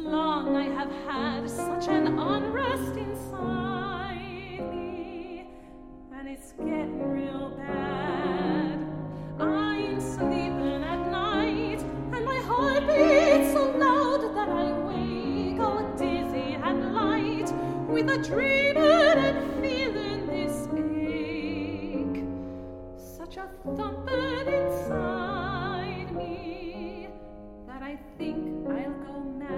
long I have had such an unrest inside me, and it's getting real bad. I'm sleeping at night, and my heart beats so loud that I wake all dizzy and light, with a dreaming and feeling this ache, such a thumping inside me that I think I'll go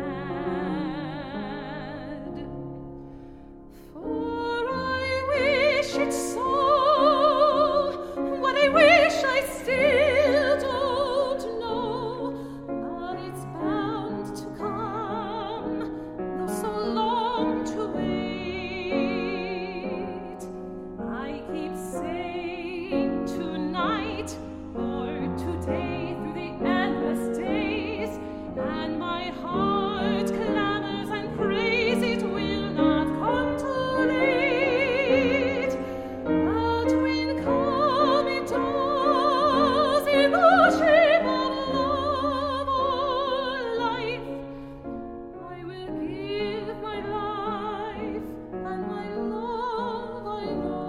mad. For I wish it so, what I wish I still don't know, but it's bound to come, though so long to wait. I keep saying tonight or today through the endless days, and my heart clamors and prays it will not come too late. But when come it does, in the shape of love or life, I will give my life and my love I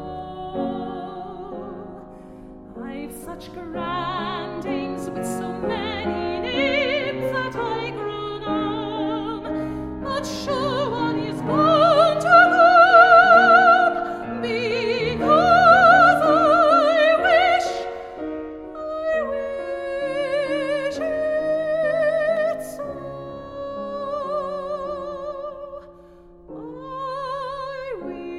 know. I've such grand aims with so many names that I grow numb, but sure one is bound to come, because I wish it so. I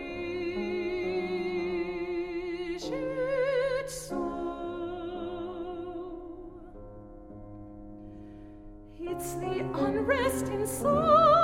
wish it so. It's the unrest inside